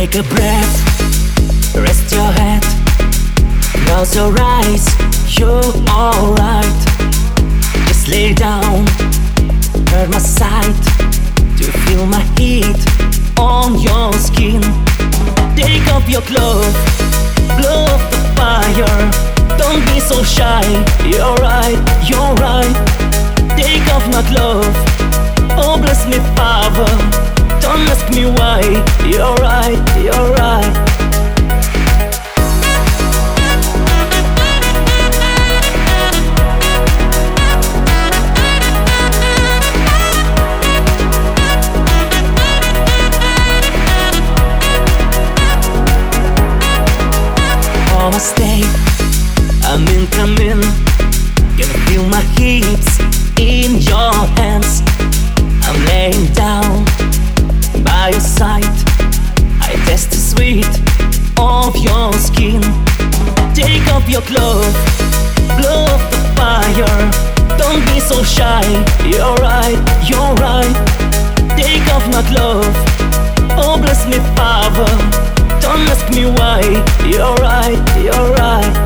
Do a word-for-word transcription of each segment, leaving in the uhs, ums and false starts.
Take a breath, rest your head, close your eyes, you're alright. Just lay down, at my side, to feel my heat on your skin. Take off your clothes, blow up the fire. Don't be so shy, you're right, you're right. Take off my clothes, oh bless me Father. Don't ask me why, you're right, you're right. Oh, I stay, I'm incoming. Can feel my hips in your hands. I'm laying down by your side. I taste the sweet of your skin. Take off your clothes, blow up the fire. Don't be so shy, you're right, you're right. Take off my clothes, oh bless me Father. Don't ask me why, you're right, you're right.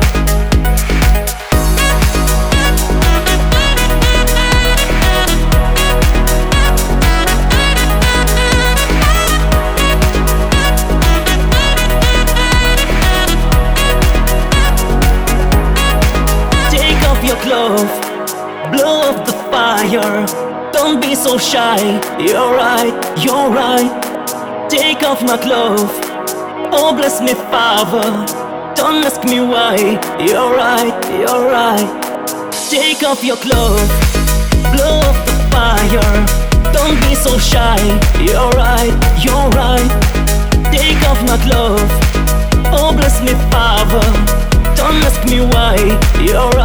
Your clothes, blow up the fire. Don't be so shy, you're right, you're right. Take off my clothes, oh bless me Father. Don't ask me why, you're right, you're right. Take off your clothes, blow up the fire. Don't be so shy, you're right, you're right. Take off my clothes, oh bless me Father. Don't ask me why, you're right.